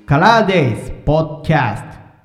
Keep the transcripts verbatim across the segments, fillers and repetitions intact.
カラーデイズポッドキャスト。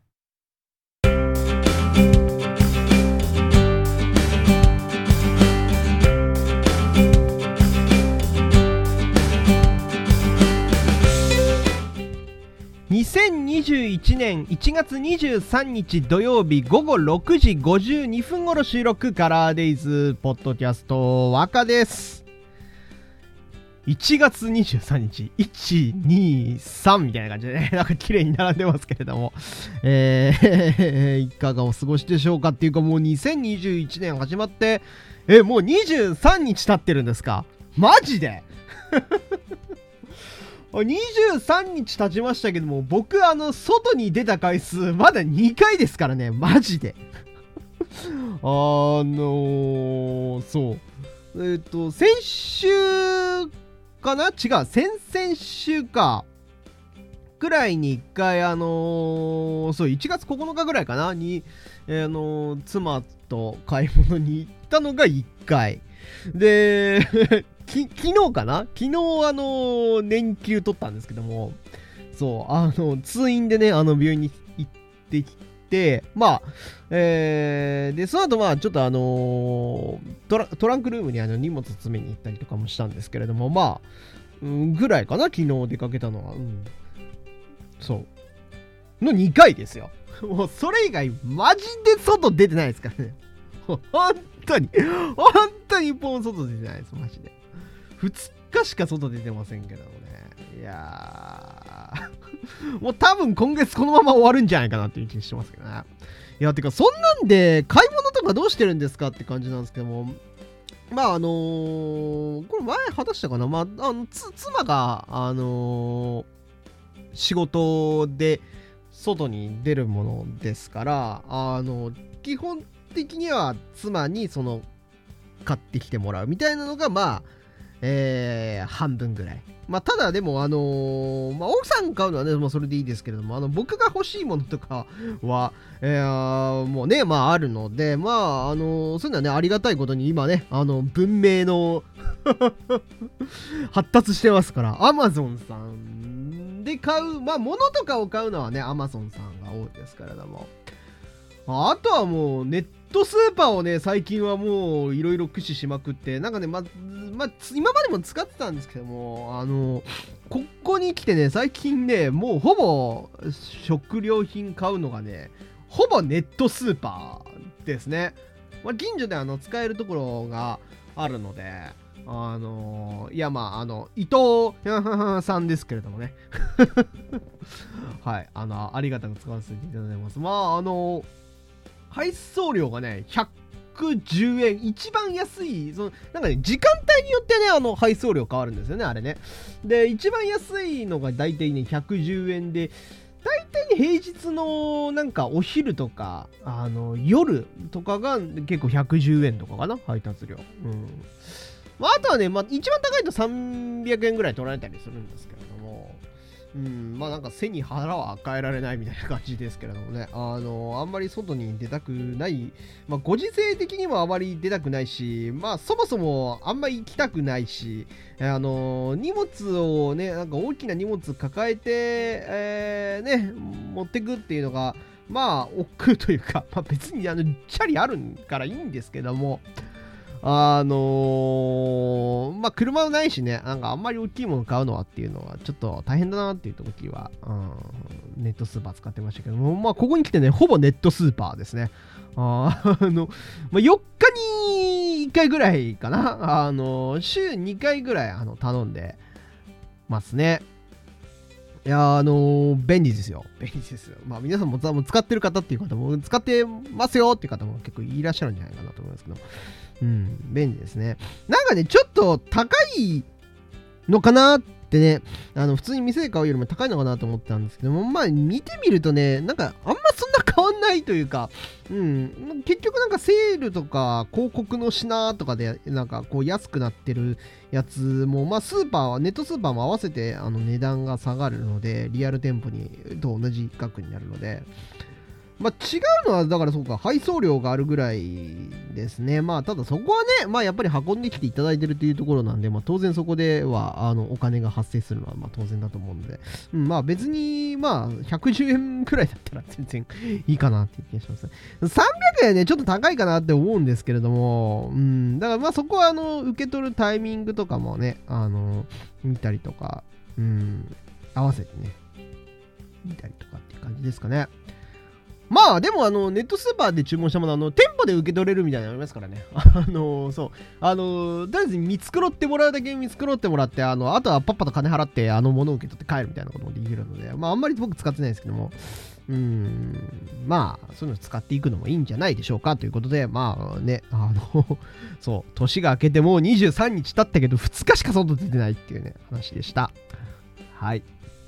にせんにじゅういちねんいちがつにじゅうさんにち土曜日ごごろくじごじゅうにふん頃収録、カラーデイズポッドキャスト、若です。いちがつにじゅうさんにち、いち、に、さんみたいな感じでね、なんか綺麗に並んでますけれども、えー、いかがお過ごしでしょうか。っていうか、もうにせんにじゅういちねん始まって、え、もうにじゅうさんにち経ってるんですか？マジでにじゅうさんにち経ちましたけども、僕あの外に出た回数まだにかいですからね、マジであのー、そうえっ、ー、と先週かな、違う先々週かくらいにいっかい、あのー、そういちがつここのかぐらいかなに、えー、あのー、妻と買い物に行ったのがいっかいでき昨日かな昨日あのー、年休取ったんですけども、そうあの通院でね、あの病院に行ってきて、まあえー、でその後まあちょっとあのー、トラ、トランクルームにあの荷物詰めに行ったりとかもしたんですけれども、まあ、うん、ぐらいかな昨日出かけたのは、うん、そうのにかいですよ。もうそれ以外マジで外出てないですからね。本当に本当に一本外出てないです、マジで。ふつかしか外出てませんけどもね。いやーもう多分今月このまま終わるんじゃないかなっていう気がしてますけどね。いやてかそんなんで買い物とかどうしてるんですかって感じなんですけども、まああのー、これ前話したかな、まあ、あのつ妻があのー、仕事で外に出るものですから、あの基本的には妻にその買ってきてもらうみたいなのがまあえー、半分ぐらい。まあただでもあのー、まあ奥さん買うのはね、まあそれでいいですけれども、あの僕が欲しいものとかは、えー、もうねまああるので、まああのー、そういうのはねありがたいことに今ねあの文明の発達してますから、アマゾンさんで買う、まあ物とかを買うのはねアマゾンさんが多いですけれども、あとはもうネットスーパーをね最近はもういろいろ駆使しまくって、なんかねまま今までも使ってたんですけども、あのここに来てね最近ねもうほぼ食料品買うのがねほぼネットスーパーですね。まあ、近所であの使えるところがあるので、あのいやまああの伊藤さんですけれどもねはいあのありがたく使わせていただいてます。まああの配送料がねひゃくじゅうえん、一番安いそのなんかね時間帯によってねあの配送料変わるんですよね、あれね。で一番安いのがだいたいねひゃくじゅうえんで、だいたい平日のなんかお昼とかあの夜とかが結構ひゃくじゅうえんとかかな、配達料。うん、まあ、あとはね、まあ、一番高いとさんびゃくえんぐらい取られたりするんですけれども、うん、まあなんか背に腹は与えられないみたいな感じですけれどもね、あのあんまり外に出たくない、まあご時世的にもあまり出たくないし、まあそもそもあんまり行きたくないし、あの荷物をねなんか大きな荷物抱えて、えー、ね持ってくっていうのがまあ億劫というか、まあ別にあのチャリあるからいいんですけども、あのー、まあ車はないしね、なんかあんまり大きいもの買うのはっていうのはちょっと大変だなっていう時は、うん、ネットスーパー使ってましたけども、まあここに来てねほぼネットスーパーですね。ああの、まあ、よっかにいっかいぐらいかな、あの週にかいぐらいあの頼んでますね。いやあのー、便利ですよ。便利ですよ。まあ皆さんも使ってる方っていう方も使ってますよっていう方も結構いらっしゃるんじゃないかなと思いますけど、うん、便利ですね。なんかね、ちょっと高いのかなってね、あの普通に店で買うよりも高いのかなと思ったんですけども、まあ見てみるとね、なんかあんまそんな変わんないというか、うん、結局なんかセールとか広告の品とかでなんかこう安くなってるやつも、まあスーパーはネットスーパーも合わせてあの値段が下がるので、リアル店舗にと同じ額になるので、 まあ違うのはだからそうか、配送料があるぐらいですね。まあただそこはね、まあやっぱり運んできていただいてるというところなんで、まあ当然そこではあのお金が発生するのはまあ当然だと思うので、うん、まあ別にまあひゃくじゅうえんくらいだったら全然いいかなっていう気がしますね。さんびゃくえんはねちょっと高いかなって思うんですけれども、うん、だからまあそこはあの受け取るタイミングとかもね、あの見たりとか、うん、合わせてね見たりとかっていう感じですかね。まあでもあのネットスーパーで注文したものあの店舗で受け取れるみたいなのありますからね。あのそうあのとりあえず見繕ってもらうだけ見繕ってもらって、あのあとはパッパと金払ってあの物を受け取って帰るみたいなこともできるので、まああんまり僕使ってないですけども、うーんまあそういうの使っていくのもいいんじゃないでしょうかということで、まあねあのそう年が明けてもうにじゅうさんにち経ったけどふつかしか外出てないっていうね話でした。はい。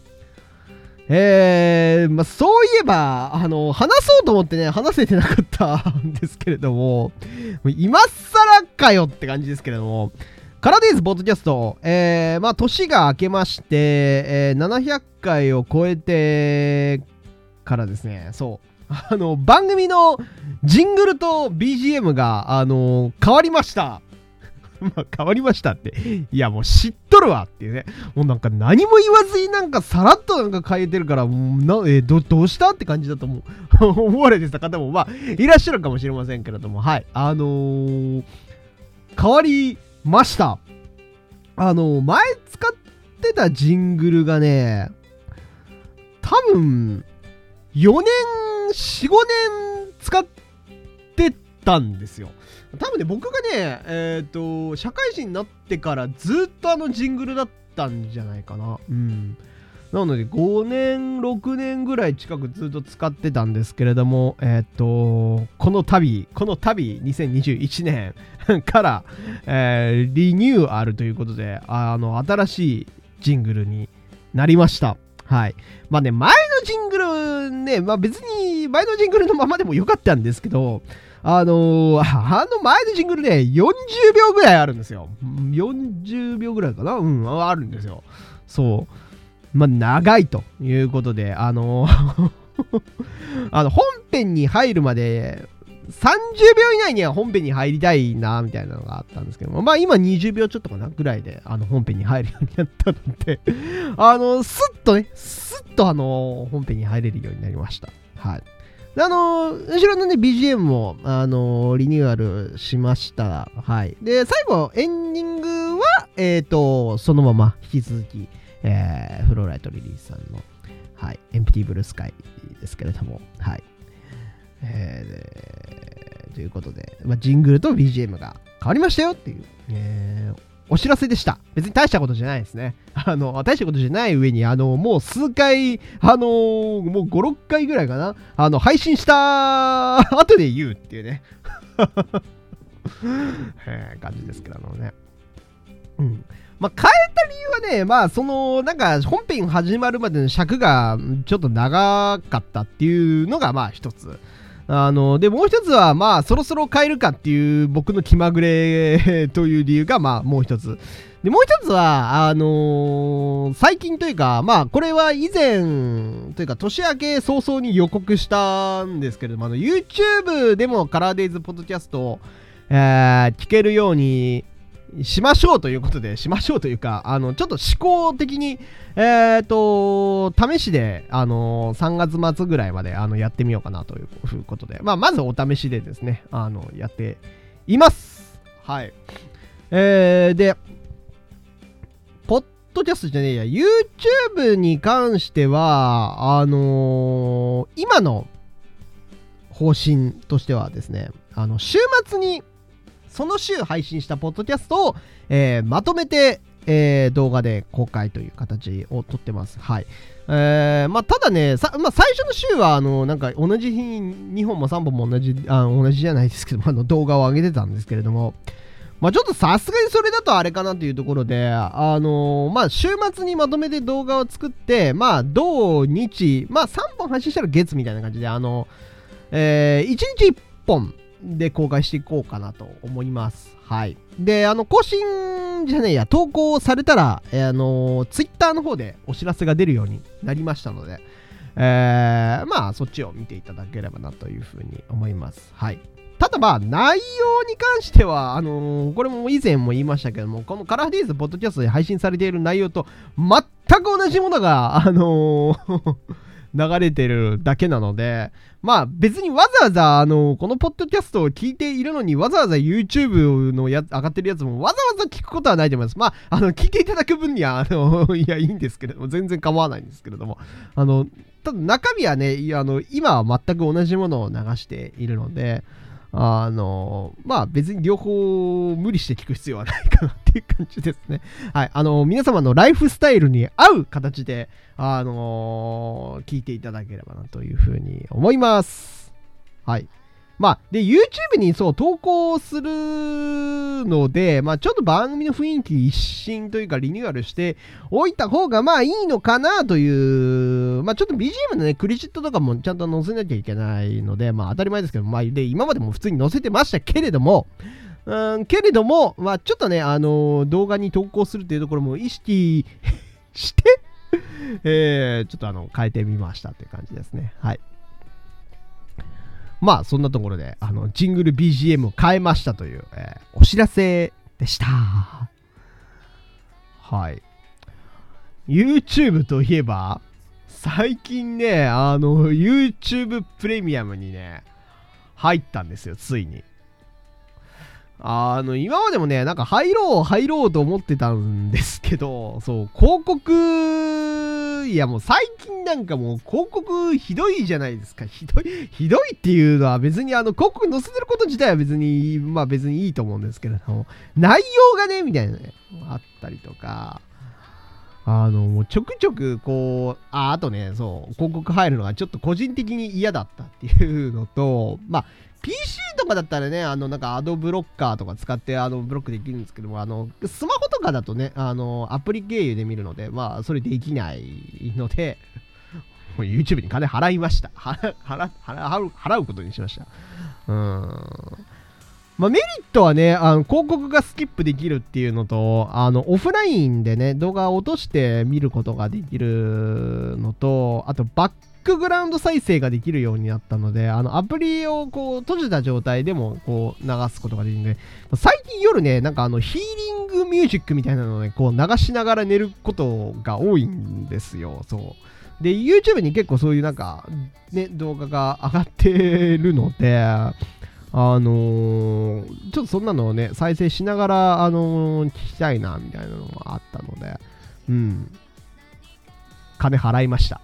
えー、まあ、そういえば、あの、話そうと思ってね、話せてなかったんですけれども、今更かよって感じですけれども、カラディーズポッドキャスト、えー、まあ、年が明けまして、えー、ななひゃっかいを超えてからですね、そう、あの、番組のジングルと ビージーエム が、あの、変わりました。まあ変わりましたって。いやもう知っとるわっていうね。もうなんか何も言わずになんかさらっとなんか変えてるから、もうなえー、ど, どうしたって感じだと思う。思われてた方もまあいらっしゃるかもしれませんけれども、はい。あのー、変わりました。あのー、前使ってたジングルがね、多分よねん、よん、ごねん使ってたんですよ。多分ね僕がねえっ、ー、と社会人になってからずっとあのジングルだったんじゃないかな。うんなのでごねんろくねんぐらい近くずっと使ってたんですけれども、えっ、ー、とこの度この度にせんにじゅういちねんから、えー、リニューアルということであの新しいジングルになりました。はい。まあね、前のジングルね、まあ別に前のジングルのままでもよかったんですけど、あのー、あの前のジングルね、よんじゅうびょうぐらいあるんですよ。よんじゅうびょうぐらいかなうん、あるんですよ。そう。まあ長いということで、あのー、あの本編に入るまで、さんじゅうびょう以内には本編に入りたいなみたいなのがあったんですけども、まあ今にじゅうびょうちょっとかなぐらいであの本編に入るようになったのであのスッとねスッとあの本編に入れるようになりました。はい。であの後ろのね ビージーエム もあのリニューアルしました。はい。で最後エンディングはえっ、ー、とそのまま引き続き、えー、フローライトリリースさんのはいエンプティブルースカイですけれども、はい。えー、ということで、まあ、ジングルと ビージーエム が変わりましたよっていう、えー、お知らせでした。別に大したことじゃないですね。あの、大したことじゃない上に、あの、もう数回、あのー、もうご、ろっかいぐらいかな、あの、配信した後で言うっていうね、えー、感じですけどもね。うん。まあ、変えた理由はね、まあ、その、なんか、本編始まるまでの尺がちょっと長かったっていうのが、まあ、一つ。あの、で、もう一つは、まあ、そろそろ変えるかっていう僕の気まぐれという理由が、まあ、もう一つ。で、もう一つは、あのー、最近というか、まあ、これは以前、というか、年明け早々に予告したんですけれども、あの、YouTube でもカラーデイズポッドキャストを、えー、聞けるように、しましょうということで、しましょうというか、あの、ちょっと試行的に、えっと、試しで、あの、さんがつまつぐらいまで、あの、やってみようかなということで、まあ、まずお試しでですね、あの、やっています。はい。えー、で、ポッドキャストじゃねえや、YouTube に関しては、あのー、今の方針としてはですね、あの、週末に、その週配信したポッドキャストを、えー、まとめて、えー、動画で公開という形をとってます。はい。えー、まあ、ただね、さまあ、最初の週は、あの、なんか同じ日ににほんもさんぼんも同じ、あ同じじゃないですけども、あの動画を上げてたんですけれども、まあ、ちょっとさすがにそれだとあれかなというところで、あのー、まあ、週末にまとめて動画を作って、まあ、土日、まあ、さんぼん配信したら月みたいな感じで、あの、えー、いちにちいっぽん、で公開していこうかなと思います。はい。で、あの、更新じゃねえや、投稿されたら、えー、あのー、ツイッターの方でお知らせが出るようになりましたので、 えー、まあそっちを見ていただければなというふうに思います。はい。ただまあ内容に関してはあのー、これも以前も言いましたけども、このカラフディーズポッドキャストで配信されている内容と全く同じものがあのー流れてるだけなので、まあ別にわざわざあのこのポッドキャストを聞いているのにわざわざ YouTube のや上がってるやつもわざわざ聞くことはないと思います。まああの聞いていただく分にはあのいやいいんですけれども、全然構わないんですけれども、あのただ中身はね、あの今は全く同じものを流しているので、あのまあ別に両方無理して聞く必要はないかなっていう感じですね。はい。あの皆様のライフスタイルに合う形であのー、聞いていただければなというふうに思います。はい。まあ、で、YouTube にそう投稿するので、まあ、ちょっと番組の雰囲気一新というかリニューアルしておいた方がまあいいのかなという、まあ、ちょっと ビージーエム のね、クレジットとかもちゃんと載せなきゃいけないので、まあ、当たり前ですけど、まあ、で、今までも普通に載せてましたけれども、うん、けれども、まあ、ちょっとね、あのー、動画に投稿するというところも意識してえー、ちょっとあの変えてみましたっていう感じですね。はい。まあそんなところであのジングル ビージーエム を変えましたという、えー、お知らせでした。はい。YouTube といえば最近ね、あの YouTube プレミアムにね入ったんですよ、ついに。あの今までもねなんか入ろう入ろうと思ってたんですけど、そう広告、いやもう最近なんかもう広告ひどいじゃないですか。ひどいひどいっていうのは別にあの広告載せてること自体は別にまあ別にいいと思うんですけれども、内容がねみたいなねあったりとか、あのもうちょくちょくこう あ, あとねそう広告入るのがちょっと個人的に嫌だったっていうのと、まあピーシー とかだったらね、あのなんかアドブロッカーとか使ってあのブロックできるんですけども、あのスマホとかだとね、あのアプリ経由で見るので、まあそれできないので、もう YouTube に金払いました。払払払う払うことにしました。うーん。まあ、メリットはね、あの広告がスキップできるっていうのと、あのオフラインでね、動画を落として見ることができるのと、あとバックグラウンド再生ができるようになったので、あのアプリをこう閉じた状態でもこう流すことができるので、最近夜ね、なんかあのヒーリングミュージックみたいなのをね、こう流しながら寝ることが多いんですよ。そうで YouTube に結構そういうなんかね動画が上がってるので、あのー、ちょっとそんなのをね再生しながら、あのー、聞きたいなみたいなのがあったので、うん金払いました。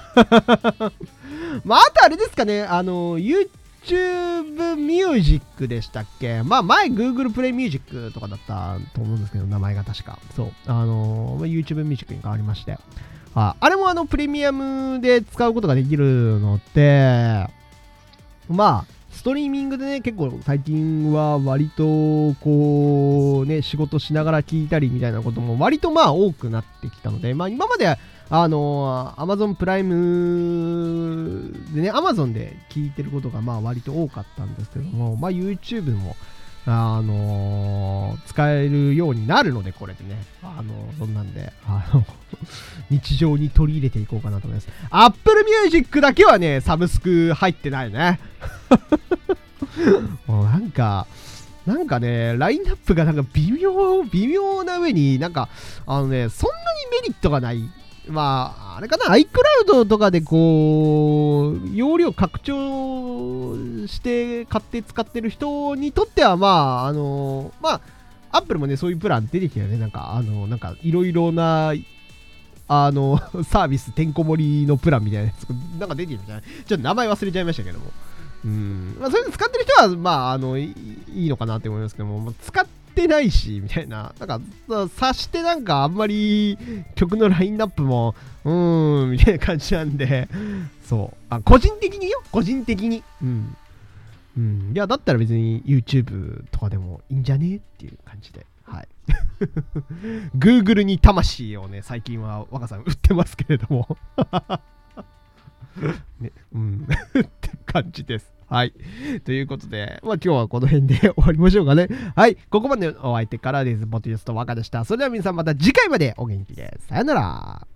まああとあれですかね、あのー、YouTube ミュージックでしたっけ。まあ前 Google プレイミュージックとかだったと思うんですけど、名前が確かそうあのー、YouTube ミュージックに変わりまして、あ, あれもあのプレミアムで使うことができるので、まあストリーミングでね結構最近は割とこうね仕事しながら聞いたりみたいなことも割とまあ多くなってきたので、まあ今まであの Amazon プライムでね Amazon で聞いてることがまあ割と多かったんですけども、まあ YouTube もあのー、使えるようになるので、これでね、あのー、そんなんで、あの日常に取り入れていこうかなと思います。Apple Music だけはね、サブスク入ってないね。もうなんか、なんかね、ラインナップがなんか微妙、微妙な上に、なんか、あのね、そんなにメリットがない。まあ、あれかな、iCloud とかでこう、容量拡張して買って使ってる人にとっては、まあ、あの、まあ、Apple もね、そういうプラン出てきたよね。なんか、あの、なんか、いろいろな、あの、サービスてんこ盛りのプランみたいなやつ、なんか出てきたじゃない。ちょっと名前忘れちゃいましたけども。うん。まあ、それで使ってる人は、まあ、あの、いいのかなって思いますけども、使って、ってないしみたいな、なんか察してなんかあんまり曲のラインナップもうーんみたいな感じなんで、そうあ個人的によ個人的にうんうんいやだったら別に YouTube とかでもいいんじゃねっていう感じで、はい。Google に魂をね最近は若さん売ってますけれどもねうんって感じです。はい。ということで、まあ今日はこの辺で終わりましょうかね。はい。ここまでお相手からです。ポッドキャスト若でした。それでは皆さんまた次回までお元気で。さよなら。